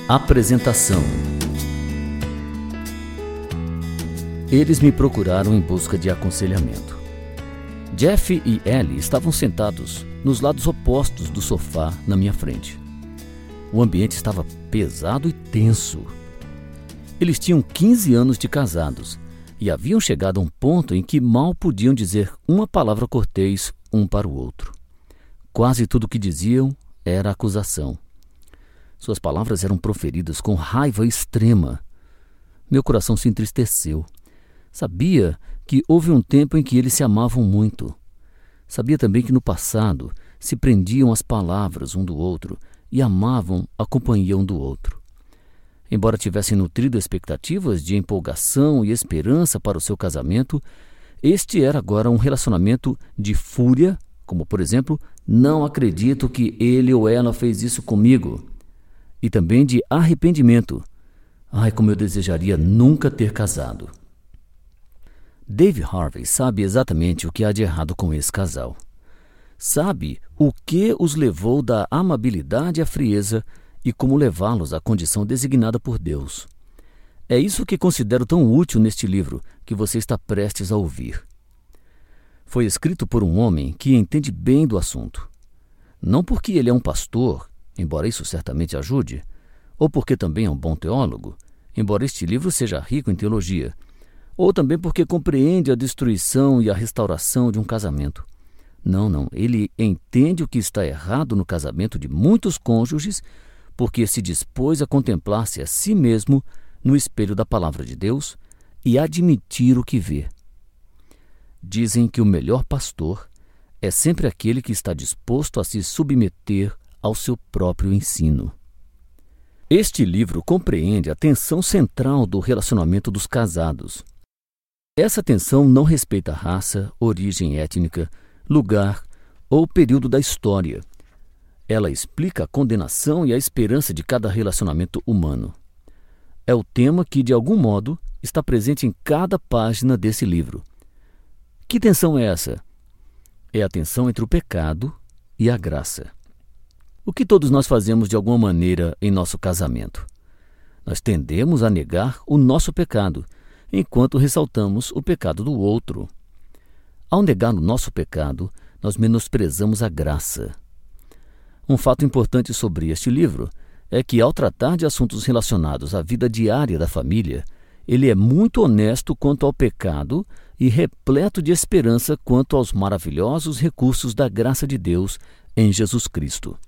Apresentação. Eles me procuraram em busca de aconselhamento. Jeff e Ellie estavam sentados nos lados opostos do sofá na minha frente. O ambiente estava pesado e tenso. Eles tinham 15 anos de casados e haviam chegado a um ponto em que mal podiam dizer uma palavra cortês um para o outro. Quase tudo o que diziam era acusação. Suas palavras eram proferidas com raiva extrema. Meu coração se entristeceu. Sabia que houve um tempo em que eles se amavam muito. Sabia também que no passado se prendiam às palavras um do outro e amavam a companhia um do outro. Embora tivessem nutrido expectativas de empolgação e esperança para o seu casamento, este era agora um relacionamento de fúria, como por exemplo, não acredito que ele ou ela fez isso comigo. E também de arrependimento. Ai, como eu desejaria nunca ter casado. Dave Harvey sabe exatamente o que há de errado com esse casal. Sabe o que os levou da amabilidade à frieza e como levá-los à condição designada por Deus. É isso que considero tão útil neste livro que você está prestes a ouvir. Foi escrito por um homem que entende bem do assunto. Não porque ele é um pastor, embora isso certamente ajude, ou porque também é um bom teólogo, embora este livro seja rico em teologia, ou também porque compreende a destruição e a restauração de um casamento. Não, ele entende o que está errado no casamento de muitos cônjuges, porque se dispôs a contemplar-se a si mesmo no espelho da palavra de Deus e admitir o que vê. Dizem que o melhor pastor é sempre aquele que está disposto a se submeter ao seu próprio ensino. Este livro compreende a tensão central do relacionamento dos casados. Essa tensão não respeita raça, origem étnica, lugar ou período da história. Ela explica a condenação e a esperança de cada relacionamento humano. É o tema que, de algum modo, está presente em cada página desse livro. Que tensão é essa? É a tensão entre o pecado e a graça. O que todos nós fazemos de alguma maneira em nosso casamento? Nós tendemos a negar o nosso pecado, enquanto ressaltamos o pecado do outro. Ao negar o nosso pecado, nós menosprezamos a graça. Um fato importante sobre este livro é que, ao tratar de assuntos relacionados à vida diária da família, ele é muito honesto quanto ao pecado e repleto de esperança quanto aos maravilhosos recursos da graça de Deus em Jesus Cristo.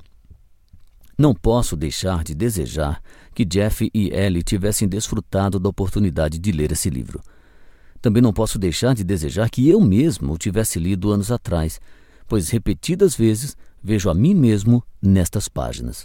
Não posso deixar de desejar que Jeff e Ellie tivessem desfrutado da oportunidade de ler esse livro. Também não posso deixar de desejar que eu mesmo o tivesse lido anos atrás, pois repetidas vezes vejo a mim mesmo nestas páginas.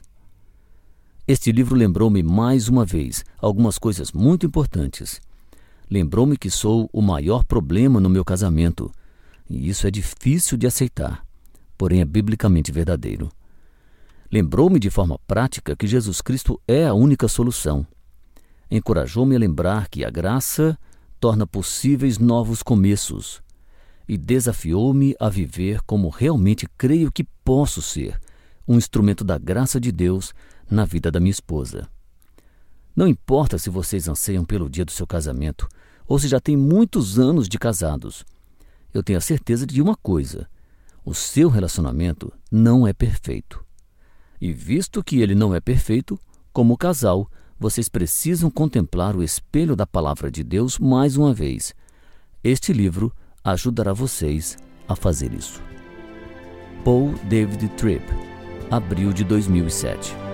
Este livro lembrou-me mais uma vez algumas coisas muito importantes. Lembrou-me que sou o maior problema no meu casamento, e isso é difícil de aceitar, porém é biblicamente verdadeiro. Lembrou-me de forma prática que Jesus Cristo é a única solução. Encorajou-me a lembrar que a graça torna possíveis novos começos e desafiou-me a viver como realmente creio que posso ser, um instrumento da graça de Deus na vida da minha esposa. Não importa se vocês anseiam pelo dia do seu casamento ou se já têm muitos anos de casados. Eu tenho a certeza de uma coisa: o seu relacionamento não é perfeito. E visto que ele não é perfeito, como casal, vocês precisam contemplar o espelho da palavra de Deus mais uma vez. Este livro ajudará vocês a fazer isso. Paul David Tripp, abril de 2007.